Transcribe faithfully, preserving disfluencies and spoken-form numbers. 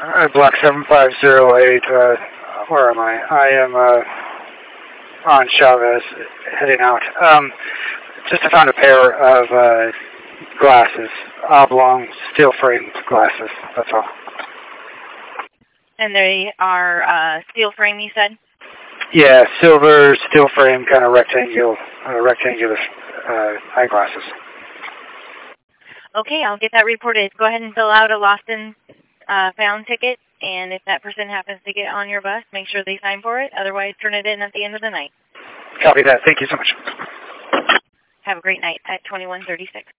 Uh, block seven five zero eight, uh, where am I? I am uh, on Chavez, heading out. Um, just found a pair of uh, glasses, oblong, steel-framed glasses, that's all. And they are uh, steel frame, you said? Yeah, silver, steel frame, kind of rectangular, uh, rectangular uh, eyeglasses. Okay, I'll get that reported. Go ahead and fill out a lost and uh, found ticket, and if that person happens to get on your bus, make sure they sign for it. Otherwise, turn it in at the end of the night. Copy that. Thank you so much. Have a great night at twenty-one thirty-six.